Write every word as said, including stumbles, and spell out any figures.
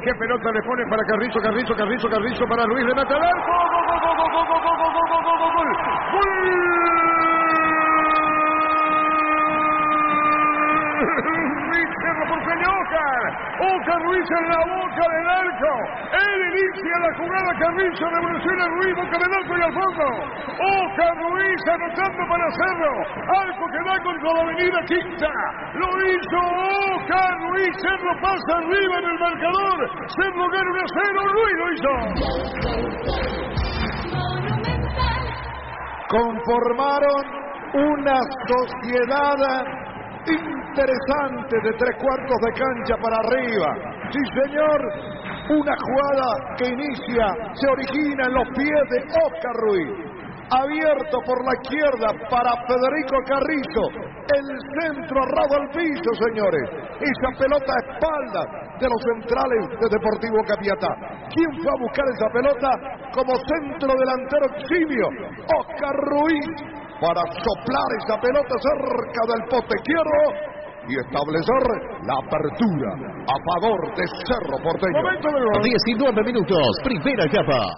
qué pelota le pone para Carrizo, Carrizo, Carrizo, Carrizo para Ruiz, de mata al arco. ¡Gol, gol, gol, gol, gol, gol, gol, gol, gol, gol! Ruiz Cerro por Peñocar. Oscar Ruiz en la boca del arco. Él inicia la jugada, Carrizo revoluciona Ruiz, boca del arco y al fondo. Oscar Ruiz anotando para Cerro. Arco que da contra la avenida Quinta. Lo hizo Oscar Ruiz. Cerro pasa arriba en el marcador. Cerro gana uno a cero. Ruiz lo hizo. Conformaron una sociedad interesante de tres cuartos de cancha para arriba. Sí, señor. Una jugada que inicia, se origina en los pies de Oscar Ruiz. Abierto por la izquierda para Federico Carrizo. El centro arrado al piso, señores. Esa pelota a espalda de los centrales de Deportivo Capiatá. ¿Quién fue a buscar esa pelota? Como centro delantero eximio, Oscar Ruiz, para soplar esa pelota cerca del poste izquierdo y establecer la apertura a favor de Cerro Porteño. diecinueve minutos, primera etapa.